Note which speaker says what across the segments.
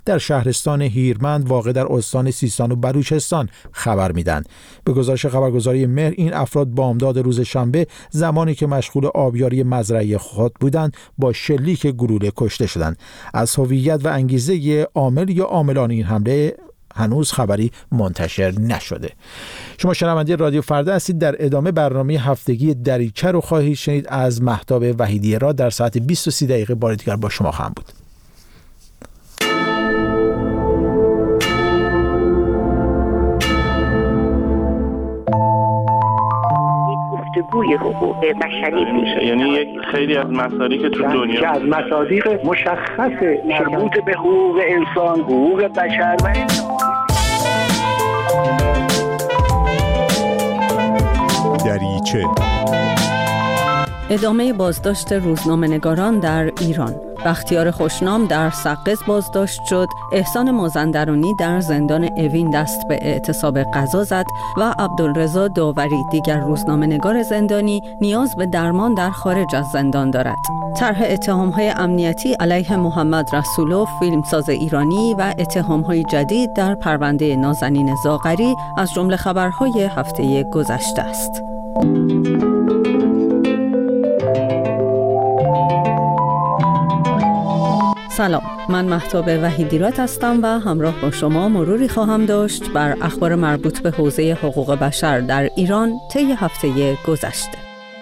Speaker 1: در شهرستان هیرمند واقع در استان سیستان و بلوچستان خبر میدن. به گزارش خبرگزاری مهر، این افراد بامداد روز شنبه زمانی که مشغول آبیاری مزرعه خود بودند با شلیک گلوله کشته شدند. از هویت و انگیزه عامل یا عاملان این حمله هنوز خبری منتشر نشده. شما شنونده رادیو فردا هستید. در ادامه برنامه هفتگی دریچه رو خواهید شنید از مهتاب وحیدی را در ساعت 20:30 بار دیگر با شما خواهم بود.
Speaker 2: گفتگوی حقوق بشری میشه،
Speaker 3: یعنی یک خیلی از مصادیق تو دنیا
Speaker 4: که از مصادیق مشخص مربوط به حقوق انسان، حقوق بشر و
Speaker 5: دریچه.
Speaker 6: ادامه بازداشت روزنامه‌نگاران در ایران. بختیار خوشنام در سقز بازداشت شد، احسان مازندرانی در زندان اوین دست به اعتصاب غذا زد و عبدالرضا داوری دیگر روزنامه‌نگار زندانی نیاز به درمان در خارج از زندان دارد. طرح اتهام‌های امنیتی علیه محمد رسولوف فیلمساز ایرانی و اتهام‌های جدید در پرونده نازنین زاغری از جمله خبرهای هفته گذشته است. سلام، من مهتاب وحیدیرات هستم و همراه با شما مروری خواهم داشت بر اخبار مربوط به حوزه حقوق بشر در ایران طی هفته گذشته.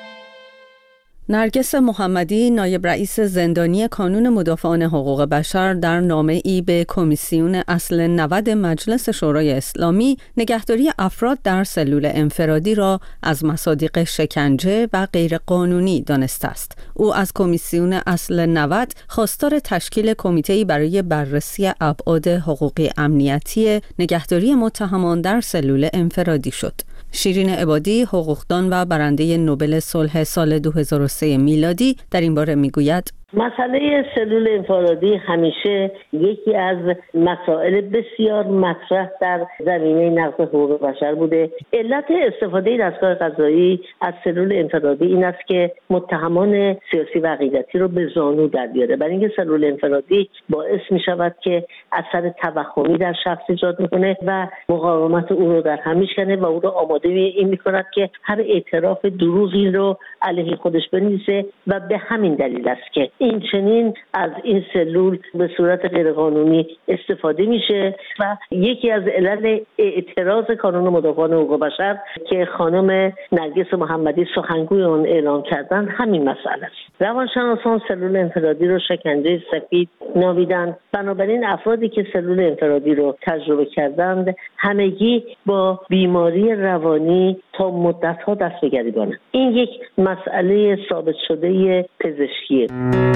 Speaker 6: نرگس محمدی، نایب رئیس زندانی کانون مدافعان حقوق بشر، در نامه‌ای به کمیسیون اصل 90 مجلس شورای اسلامی نگهداری افراد در سلول انفرادی را از مصادیق شکنجه و غیرقانونی دانسته است. او از کمیسیون اصل 90 خواستار تشکیل کمیته‌ای برای بررسی ابعاد حقوقی امنیتی نگهداری متهمان در سلول انفرادی شد. شیرین عبادی، حقوقدان و برنده نوبل صلح سال 2003 میلادی، در این باره میگوید:
Speaker 2: مسئله سلول انفرادی همیشه یکی از مسائل بسیار مطرح در زمینه نقض حقوق بشر بوده. علت استفاده دستگاه قضایی از سلول انفرادی این است که متهمان سیاسی و عقیدتی رو به زانو در بیاره، برای اینکه سلول انفرادی باعث می شود که اثر توهمی در شخص ایجاد میکنه و مقاومت او رو در هم میشکنه و او رو آماده این میکند که هر اعتراف دروغی رو علیه خودش بنویسه و به همین دلیل است که این چنین از این سلول به صورت غیرقانونی استفاده میشه و یکی از علل اعتراض کانون مدافعان حقوق بشر که خانم نرگس محمدی سخنگوی آن اعلام کردن همین مسئله است. روانشناسان سلول انفرادی رو شکنجه سفید نامیدند. بنابراین افرادی که سلول انفرادی رو تجربه کردند همگی با بیماری روانی تا مدت‌ها دست به گریبانند. این یک مسئله ثابت شده پزشکیه.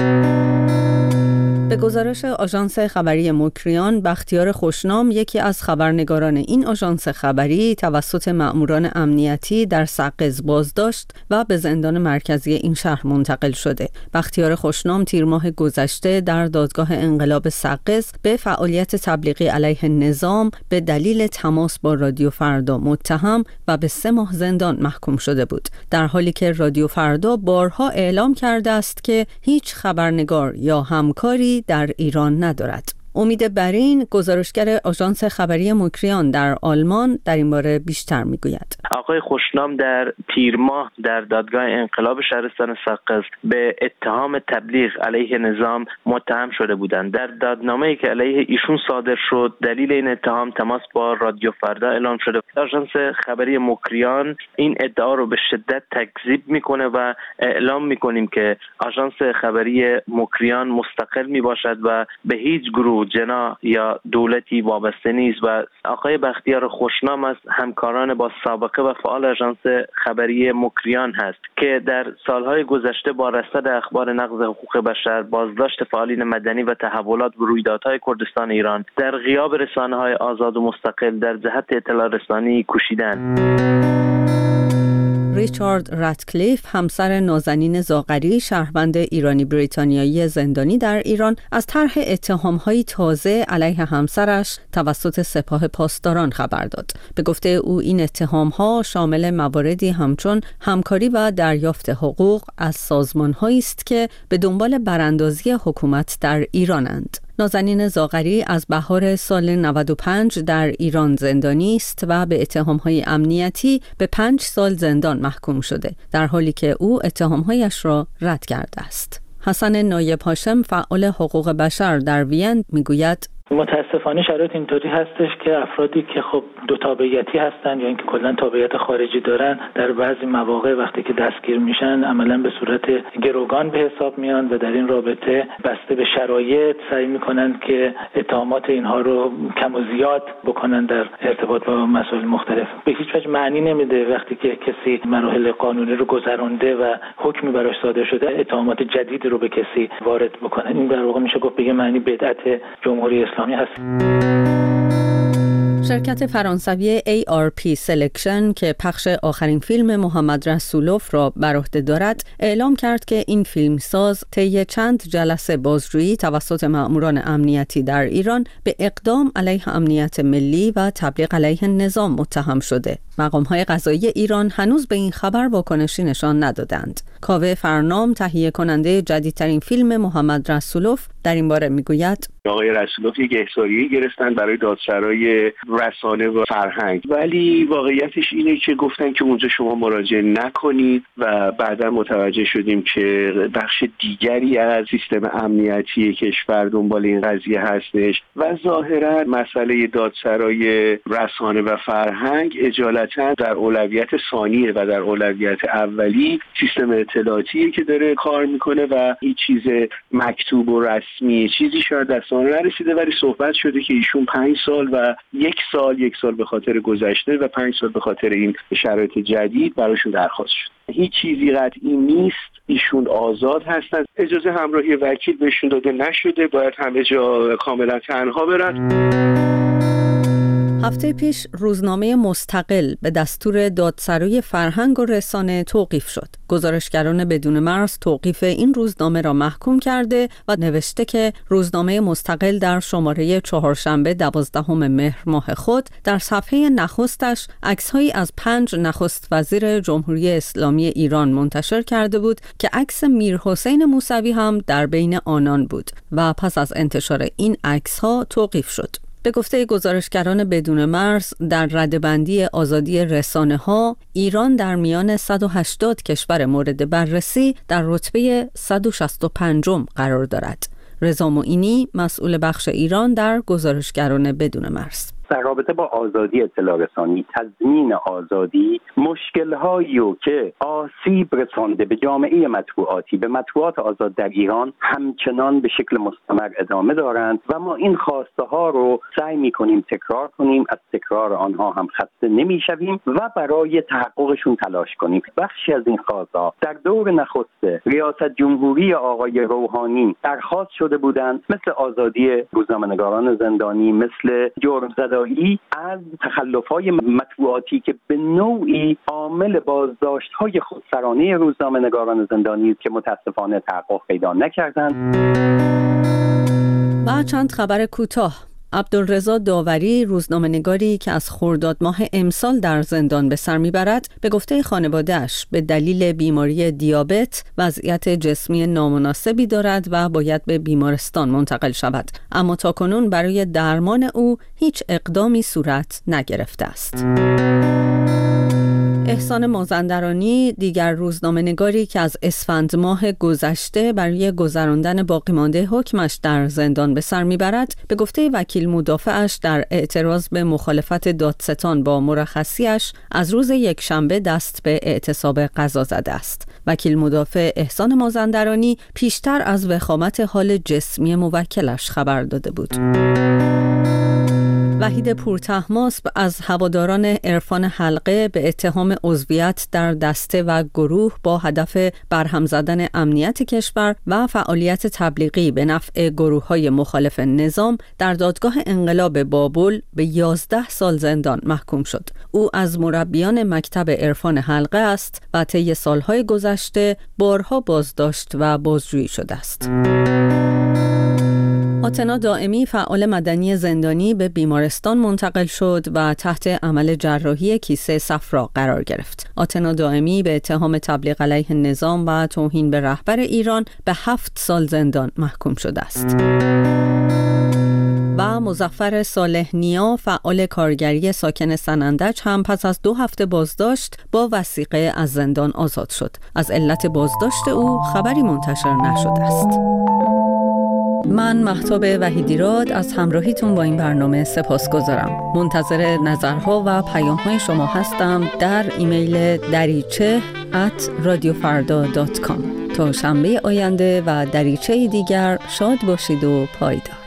Speaker 6: به گزارش آژانس خبری مکریان، بختیار خوشنام، یکی از خبرنگاران این آژانس خبری، توسط مأموران امنیتی در سقز بازداشت و به زندان مرکزی این شهر منتقل شده. بختیار خوشنام تیر ماه گذشته در دادگاه انقلاب سقز به فعالیت تبلیغی علیه نظام به دلیل تماس با رادیو فردا متهم و به 3 ماه زندان محکوم شده بود، در حالی که رادیو فردا بارها اعلام کرده است که هیچ خبرنگار یا همکاری در ایران ندارد. امید برین، گزارشگر آژانس خبری مکریان در آلمان، در این باره بیشتر میگوید.
Speaker 3: آقای خوشنام در تیر ماه در دادگاه انقلاب شهرستان سقز به اتهام تبلیغ علیه نظام متهم شده بودند. در دادنامه‌ای که علیه ایشون صادر شد، دلیل این اتهام تماس با رادیو فردا اعلام شده. آژانس خبری مکریان این ادعا رو به شدت تکذیب میکنه و اعلام میکنیم که آژانس خبری مکریان مستقل میباشد و به هیچ گروه، جناح یا دولتی وابسته نیست و آقای بختیار خوشنام از همکاران با سابقه و فعال آژانس خبری مکریان هست که در سالهای گذشته با رصد اخبار نقض حقوق بشر، بازداشت فعالین مدنی و تحولات و رویدادهای کردستان ایران در غیاب رسانه‌های آزاد و مستقل در جهت اطلاع رسانی کوشیدند.
Speaker 6: ریچارد راتکلیف، همسر نازنین زاغری، شهروند ایرانی بریتانیایی زندانی در ایران، از طرح اتهام‌های تازه علیه همسرش توسط سپاه پاسداران خبر داد. به گفته او این اتهام‌ها شامل مواردی همچون همکاری و دریافت حقوق از سازمان‌هایی است که به دنبال براندازی حکومت در ایرانند. نازنین زاغری از بهار سال 95 در ایران زندانی است و به اتهام‌های امنیتی به 5 سال زندان محکوم شده، در حالی که او اتهام‌هایش را رد کرده است. حسن نایب هاشم، فعال حقوق بشر در وین، میگوید
Speaker 7: متاسفانه شرایط اینطوری هستش که افرادی که خب دو تابعیتی هستن یا اینکه کلا تابعیت خارجی دارن در بعضی مواقع وقتی که دستگیر میشن عملا به صورت گروگان به حساب میان و در این رابطه بسته به شرایط سعی میکنن که اتهامات اینها رو کم و زیاد بکنن در ارتباط با مسائل مختلف. به هیچ وجه معنی نمیده وقتی که کسی مراحل قانونی رو گذرانده و حکمی براش صادر شده اتهامات جدید رو به کسی وارد بکنن. این در واقع میشه گفت به معنی بدعت جمهوری اسلامی هست.
Speaker 6: شرکت فرانسوی ARP سلکشن که پخش آخرین فیلم محمد رسولوف را بر عهده دارد، اعلام کرد که این فیلمساز طی چند جلسه بازجویی توسط مأموران امنیتی در ایران به اقدام علیه امنیت ملی و تبلیغ علیه نظام متهم شده. مقام‌های قضایی ایران هنوز به این خبر واکنشی نشان ندادند. کاوه فرنام، تهیه کننده جدیدترین فیلم محمد رسولوف، در این باره میگوید
Speaker 4: آقای رسولوف یک احضاریه گرفتن برای دادسرای رسانه و فرهنگ، ولی واقعیتش اینه که گفتن که اونجا شما مراجعه نکنید و بعدا متوجه شدیم که بخش دیگری از سیستم امنیتی کشور دنبال این قضیه هستش و ظاهرا مسئله دادسرای رسانه و فرهنگ اجالتا در اولویت ثانیه و در اولویت اولی سیستم اطلاعاتیه که داره کار میکنه و این چیز مکتوب و رسمی چیزی شاید دستان نرسیده، ولی صحبت شده که ایشون 5 سال و 1 سال به خاطر گذشته و 5 سال به خاطر این شرایط جدید براشون درخواست شد. هیچ چیزی قطعی نیست، ایشون آزاد هستند، اجازه همراهی وکیل بهشون داده نشده، باید همه جا کاملا تنها برن.
Speaker 6: هفته پیش روزنامه مستقل به دستور دادسرای فرهنگ و رسانه توقیف شد. گزارشگران بدون مرز توقیف این روزنامه را محکوم کرده و نوشته که روزنامه مستقل در شماره چهارشنبه 12 مهر ماه خود در صفحه نخستش عکس‌هایی از 5 نخست وزیر جمهوری اسلامی ایران منتشر کرده بود که عکس میرحسین موسوی هم در بین آنان بود و پس از انتشار این عکس‌ها توقیف شد. به گفته گزارشگران بدون مرز، در ردبندی آزادی رسانه‌ها، ایران در میان 180 کشور مورد بررسی در رتبه 165م قرار دارد. رضا معینی، مسئول بخش ایران در گزارشگران بدون مرز:
Speaker 8: در رابطه با آزادی اطلاع رسانی، تضمین آزادی، مشکل‌هایی که آسیب رسانده به جامعه مطبوعاتی، به مطبوعات آزاد در ایران همچنان به شکل مستمر ادامه دارند و ما این خواسته ها رو سعی می‌کنیم تکرار کنیم، از تکرار آنها هم خسته نمی‌شویم و برای تحققشون تلاش کنیم. بخشی از این خواسته ها در دور نخست ریاست جمهوری آقای روحانی درخواست شده بودند، مثل آزادی روزنامه‌نگاران زندانی، مثل جرم‌زدایی از تخلف‌های مطبوعاتی که به نوعی عامل بازداشت‌های خودسرانه روزنامه‌نگاران زندانی است که متأسفانه تحقق پیدا نکردند.
Speaker 6: و چند خبر کوتاه. عبدالرضا داوری، روزنامه‌نگاری که از خرداد ماه امسال در زندان به سر میبرد، به گفته خانواده‌اش به دلیل بیماری دیابت وضعیت جسمی نامناسبی دارد و باید به بیمارستان منتقل شود، اما تاکنون برای درمان او هیچ اقدامی صورت نگرفته است. احسان مازندرانی، دیگر روزنامه‌نگاری که از اسفند ماه گذشته برای گذراندن باقی مانده حکمش در زندان به سر میبرد، به گفته وکیل مدافعش در اعتراض به مخالفت دادستان با مرخصیش از روز یکشنبه دست به اعتصاب قضا زده است. وکیل مدافع احسان مازندرانی پیشتر از وخامت حال جسمی موکلش خبر داده بود. وحید پورطهماسب از هواداران عرفان حلقه به اتهام عضویت در دسته و گروه با هدف برهم زدن امنیت کشور و فعالیت تبلیغی به نفع گروه‌های مخالف نظام در دادگاه انقلاب بابل به 11 سال زندان محکوم شد. او از مربیان مکتب عرفان حلقه است و طی سالهای گذشته بارها بازداشت و بازجویی شده است. آتنا دائمی فعال مدنی زندانی به بیمارستان منتقل شد و تحت عمل جراحی کیسه صفرا قرار گرفت. آتنا دائمی به اتهام تبلیغ علیه نظام و توهین به رهبر ایران به 7 سال زندان محکوم شده است. و مظفر صالح نیا فعال کارگری ساکن سنندج هم پس از 2 هفته بازداشت با وثیقه از زندان آزاد شد. از علت بازداشت او خبری منتشر نشده است. من مهتاب وحیدیراد از همراهیتون با این برنامه سپاسگزارم. منتظر نظرها و پیام‌های شما هستم در ایمیل dariche@radiofarda.com. تا شنبه آینده و دریچه دیگر شاد باشید و پایدار.